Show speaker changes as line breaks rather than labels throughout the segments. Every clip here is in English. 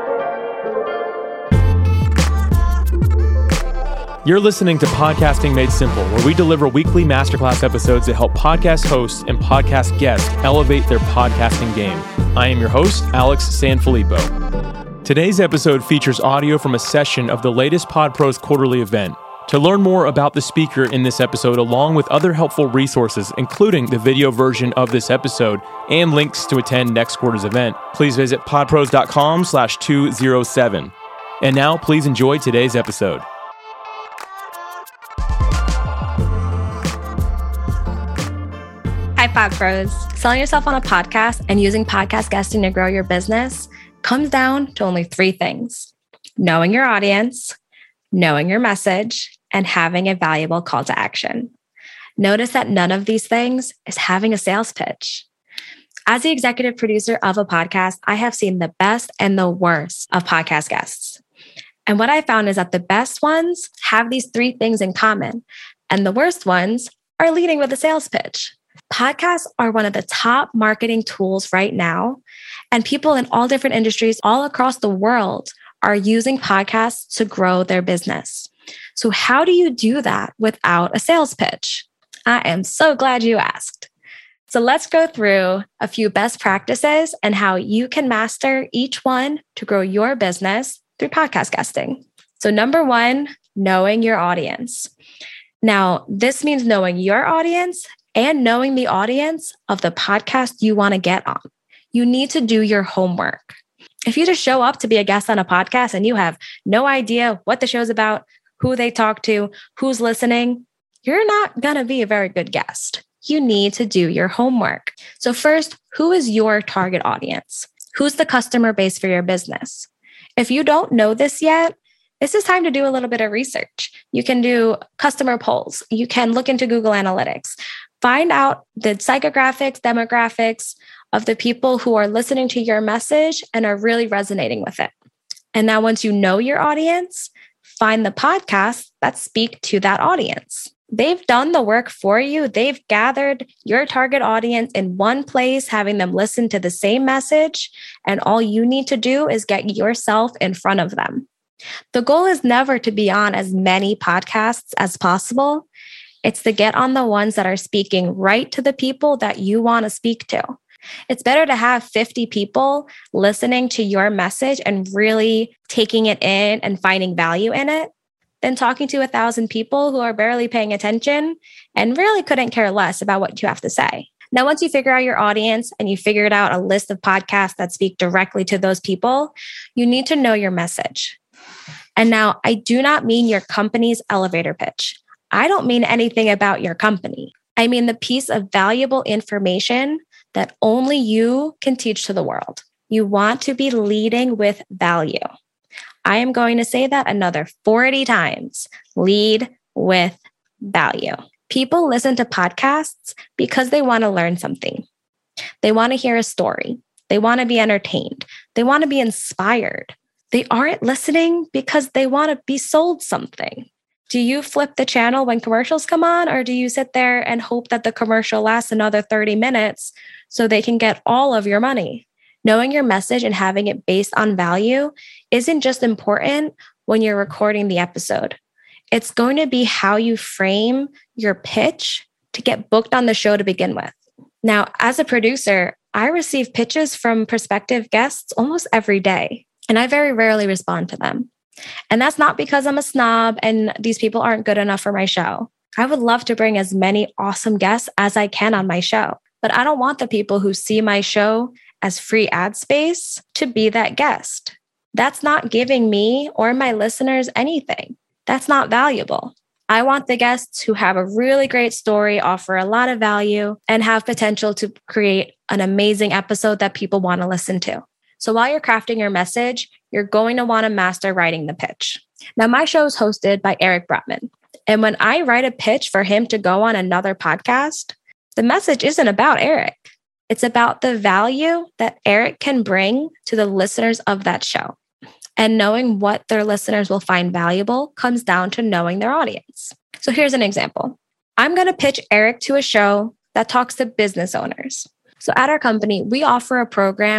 You're listening to Podcasting Made Simple, where we deliver weekly masterclass episodes that help podcast hosts and podcast guests elevate their podcasting game. I am your host, Alex Sanfilippo. Today's episode features audio from a session of the latest PodPros quarterly event. To learn more about the speaker in this episode, along with other helpful resources, including the video version of this episode and links to attend next quarter's event, please visit podpros.com/207. And now, please enjoy today's episode.
Hi, PodPros. Selling yourself on a podcast and using podcast guesting to grow your business comes down to only three things: knowing your audience, knowing your message, and having a valuable call to action. Notice that none of these things is having a sales pitch. As the executive producer of a podcast, I have seen the best and the worst of podcast guests. And what I found is that the best ones have these three things in common, and the worst ones are leading with a sales pitch. Podcasts are one of the top marketing tools right now, and people in all different industries all across the world are using podcasts to grow their business. So how do you do that without a sales pitch? I am so glad you asked. So let's go through a few best practices and how you can master each one to grow your business through podcast guesting. So number one, knowing your audience. Now, this means knowing your audience and knowing the audience of the podcast you want to get on. You need to do your homework. If you just show up to be a guest on a podcast and you have no idea what the show's about, who they talk to, who's listening, you're not going to be a very good guest. You need to do your homework. So first, who is your target audience? Who's the customer base for your business? If you don't know this yet, this is time to do a little bit of research. You can do customer polls. You can look into Google Analytics. Find out the psychographics, demographics of the people who are listening to your message and are really resonating with it. And now once you know your audience, find the podcasts that speak to that audience. They've done the work for you. They've gathered your target audience in one place, having them listen to the same message. And all you need to do is get yourself in front of them. The goal is never to be on as many podcasts as possible. It's to get on the ones that are speaking right to the people that you want to speak to. It's better to have 50 people listening to your message and really taking it in and finding value in it than talking to 1,000 people who are barely paying attention and really couldn't care less about what you have to say. Now, once you figure out your audience and you figured out a list of podcasts that speak directly to those people, you need to know your message. And now, I do not mean your company's elevator pitch. I don't mean anything about your company. I mean the piece of valuable information that only you can teach to the world. You want to be leading with value. I am going to say that another 40 times. Lead with value. People listen to podcasts because they want to learn something. They want to hear a story. They want to be entertained. They want to be inspired. They aren't listening because they want to be sold something. Do you flip the channel when commercials come on, or do you sit there and hope that the commercial lasts another 30 minutes so they can get all of your money? Knowing your message and having it based on value isn't just important when you're recording the episode. It's going to be how you frame your pitch to get booked on the show to begin with. Now, as a producer, I receive pitches from prospective guests almost every day, and I very rarely respond to them. And that's not because I'm a snob and these people aren't good enough for my show. I would love to bring as many awesome guests as I can on my show, but I don't want the people who see my show as free ad space to be that guest. That's not giving me or my listeners anything. That's not valuable. I want the guests who have a really great story, offer a lot of value, and have potential to create an amazing episode that people want to listen to. So while you're crafting your message, you're going to want to master writing the pitch. Now, my show is hosted by Eric Brotman. And when I write a pitch for him to go on another podcast, the message isn't about Eric. It's about the value that Eric can bring to the listeners of that show. And knowing what their listeners will find valuable comes down to knowing their audience. So here's an example. I'm going to pitch Eric to a show that talks to business owners. So at our company, we offer a program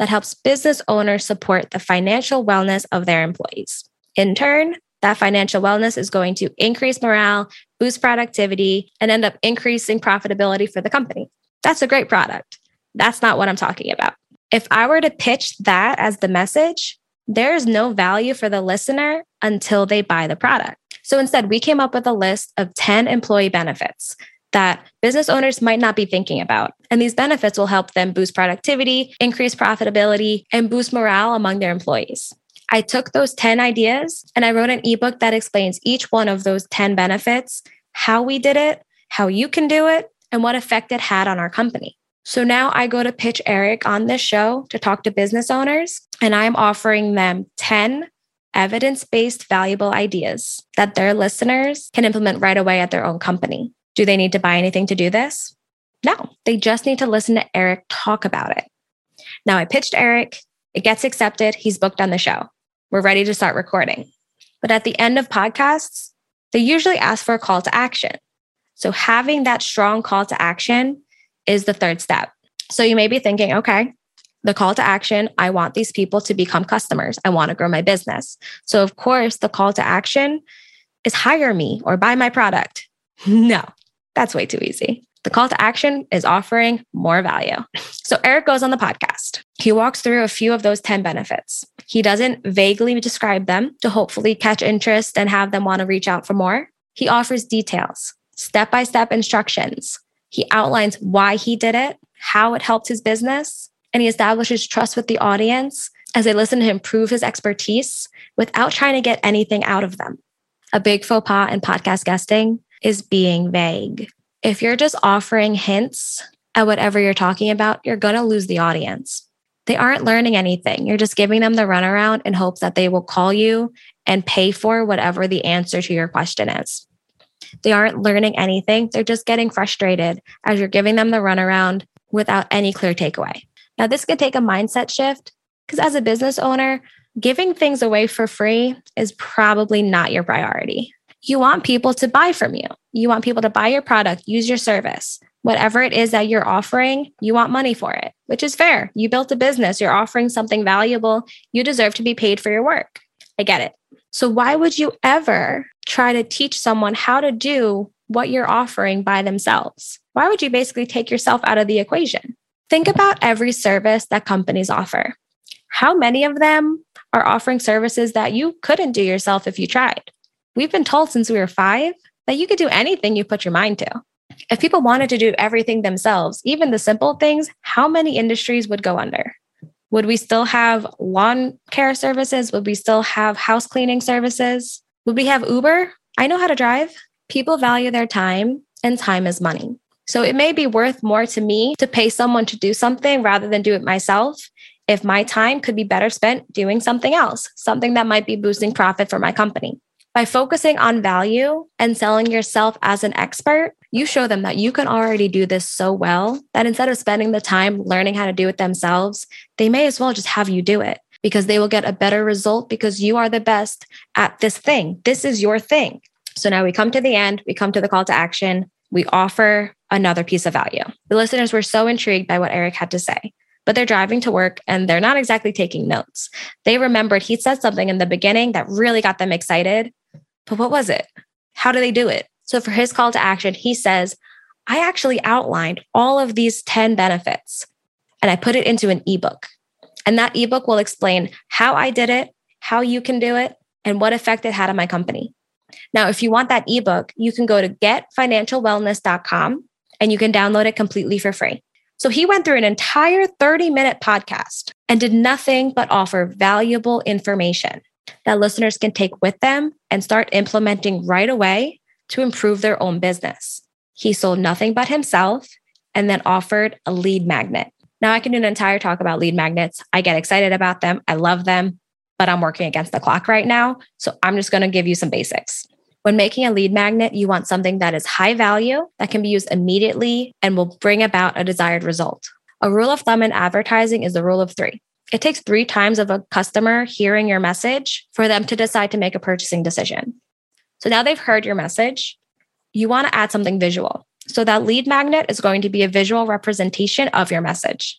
that helps business owners support the financial wellness of their employees. In turn, that financial wellness is going to increase morale, boost productivity, and end up increasing profitability for the company. That's a great product. That's not what I'm talking about. If I were to pitch that as the message, there is no value for the listener until they buy the product. So instead, we came up with a list of 10 employee benefits that business owners might not be thinking about. And these benefits will help them boost productivity, increase profitability, and boost morale among their employees. I took those 10 ideas and I wrote an ebook that explains each one of those 10 benefits, how we did it, how you can do it, and what effect it had on our company. So now I go to pitch Eric on this show to talk to business owners, and I'm offering them 10 evidence-based valuable ideas that their listeners can implement right away at their own company. Do they need to buy anything to do this? No, they just need to listen to Eric talk about it. Now I pitched Eric, it gets accepted, he's booked on the show. We're ready to start recording. But at the end of podcasts, they usually ask for a call to action. So having that strong call to action is the third step. So you may be thinking, okay, the call to action, I want these people to become customers. I want to grow my business. So of course, the call to action is hire me or buy my product. No, that's way too easy. The call to action is offering more value. So Eric goes on the podcast. He walks through a few of those 10 benefits. He doesn't vaguely describe them to hopefully catch interest and have them want to reach out for more. He offers details, step-by-step instructions. He outlines why he did it, how it helped his business, and he establishes trust with the audience as they listen to him prove his expertise without trying to get anything out of them. A big faux pas in podcast guesting is being vague. If you're just offering hints at whatever you're talking about, you're going to lose the audience. They aren't learning anything. You're just giving them the runaround in hopes that they will call you and pay for whatever the answer to your question is. They aren't learning anything. They're just getting frustrated as you're giving them the runaround without any clear takeaway. Now, this could take a mindset shift because as a business owner, giving things away for free is probably not your priority. You want people to buy from you. You want people to buy your product, use your service. Whatever it is that you're offering, you want money for it, which is fair. You built a business. You're offering something valuable. You deserve to be paid for your work. I get it. So why would you ever try to teach someone how to do what you're offering by themselves? Why would you basically take yourself out of the equation? Think about every service that companies offer. How many of them are offering services that you couldn't do yourself if you tried? We've been told since we were 5 that you could do anything you put your mind to. If people wanted to do everything themselves, even the simple things, how many industries would go under? Would we still have lawn care services? Would we still have house cleaning services? Would we have Uber? I know how to drive. People value their time, and time is money. So it may be worth more to me to pay someone to do something rather than do it myself if my time could be better spent doing something else, something that might be boosting profit for my company. By focusing on value and selling yourself as an expert, you show them that you can already do this so well that instead of spending the time learning how to do it themselves, they may as well just have you do it because they will get a better result because you are the best at this thing. This is your thing. So now we come to the end, we come to the call to action, we offer another piece of value. The listeners were so intrigued by what Eric had to say, but they're driving to work and they're not exactly taking notes. They remembered he said something in the beginning that really got them excited. But what was it? How do they do it? So for his call to action, he says, I actually outlined all of these 10 benefits and I put it into an ebook. And that ebook will explain how I did it, how you can do it, and what effect it had on my company. Now, if you want that ebook, you can go to getfinancialwellness.com and you can download it completely for free. So he went through an entire 30-minute podcast and did nothing but offer valuable information that listeners can take with them and start implementing right away to improve their own business. He sold nothing but himself and then offered a lead magnet. Now I can do an entire talk about lead magnets. I get excited about them. I love them, but I'm working against the clock right now. So I'm just going to give you some basics. When making a lead magnet, you want something that is high value, that can be used immediately and will bring about a desired result. A rule of thumb in advertising is the rule of 3. It takes 3 times of a customer hearing your message for them to decide to make a purchasing decision. So now they've heard your message. You want to add something visual. So that lead magnet is going to be a visual representation of your message.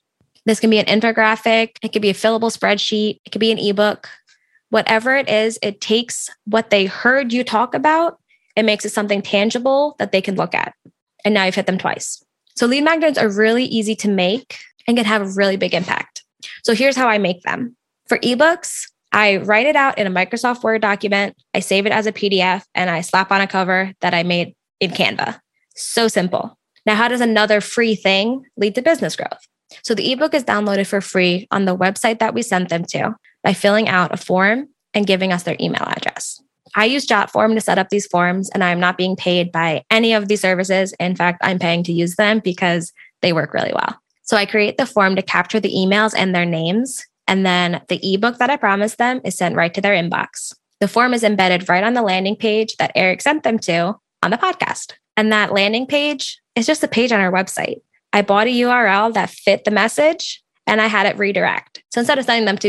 This can be an infographic. It could be a fillable spreadsheet. It could be an ebook. Whatever it is, it takes what they heard you talk about and makes it something tangible that they can look at. And now you've hit them twice. So lead magnets are really easy to make and can have a really big impact. So here's how I make them. For ebooks, I write it out in a Microsoft Word document. I save it as a PDF and I slap on a cover that I made in Canva. So simple. Now, how does another free thing lead to business growth? So the ebook is downloaded for free on the website that we sent them to by filling out a form and giving us their email address. I use JotForm to set up these forms, and I'm not being paid by any of these services. In fact, I'm paying to use them because they work really well. So I create the form to capture the emails and their names, and then the ebook that I promised them is sent right to their inbox. The form is embedded right on the landing page that Eric sent them to on the podcast. And that landing page is just a page on our website. I bought a URL that fit the message and I had it redirect. So instead of sending them to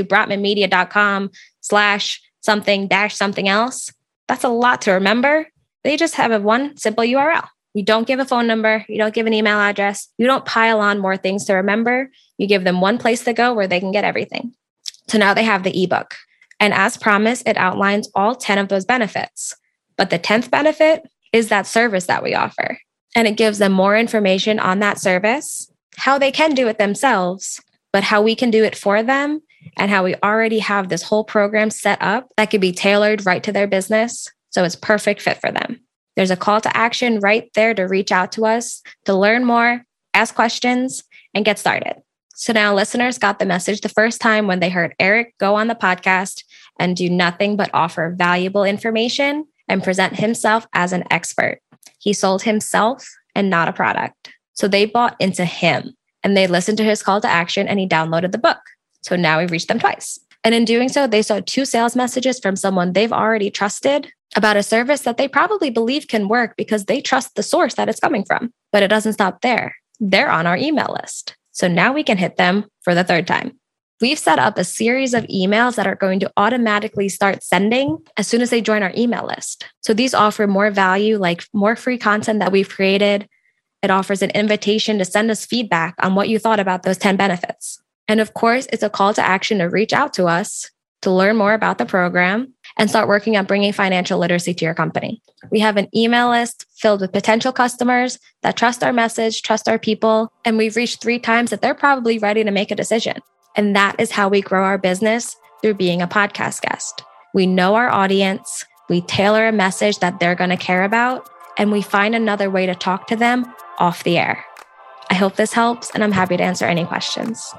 brotmanmedia.com/something else, that's a lot to remember. They just have one simple URL. You don't give a phone number. You don't give an email address. You don't pile on more things to remember. You give them one place to go where they can get everything. So now they have the ebook. And as promised, it outlines all 10 of those benefits. But the 10th benefit is that service that we offer. And it gives them more information on that service, how they can do it themselves, but how we can do it for them, and how we already have this whole program set up that could be tailored right to their business. So it's perfect fit for them. There's a call to action right there to reach out to us, to learn more, ask questions, and get started. So now listeners got the message the first time when they heard Eric go on the podcast and do nothing but offer valuable information and present himself as an expert. He sold himself and not a product. So they bought into him and they listened to his call to action and he downloaded the book. So now we've reached them twice. And in doing so, they saw 2 sales messages from someone they've already trusted about a service that they probably believe can work because they trust the source that it's coming from. But it doesn't stop there. They're on our email list. So now we can hit them for the 3rd time. We've set up a series of emails that are going to automatically start sending as soon as they join our email list. So these offer more value, like more free content that we've created. It offers an invitation to send us feedback on what you thought about those 10 benefits. And of course, it's a call to action to reach out to us to learn more about the program and start working on bringing financial literacy to your company. We have an email list filled with potential customers that trust our message, trust our people, and we've reached 3 times that they're probably ready to make a decision. And that is how we grow our business, through being a podcast guest. We know our audience, we tailor a message that they're going to care about, and we find another way to talk to them off the air. I hope this helps, and I'm happy to answer any questions.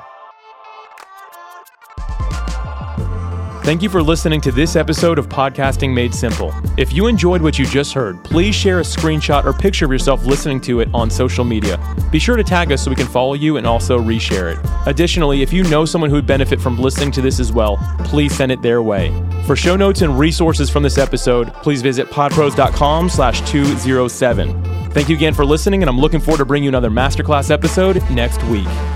Thank you for listening to this episode of Podcasting Made Simple. If you enjoyed what you just heard, please share a screenshot or picture of yourself listening to it on social media. Be sure to tag us so we can follow you and also reshare it. Additionally, if you know someone who would benefit from listening to this as well, please send it their way. For show notes and resources from this episode, please visit podpros.com/207. Thank you again for listening, and I'm looking forward to bringing you another masterclass episode next week.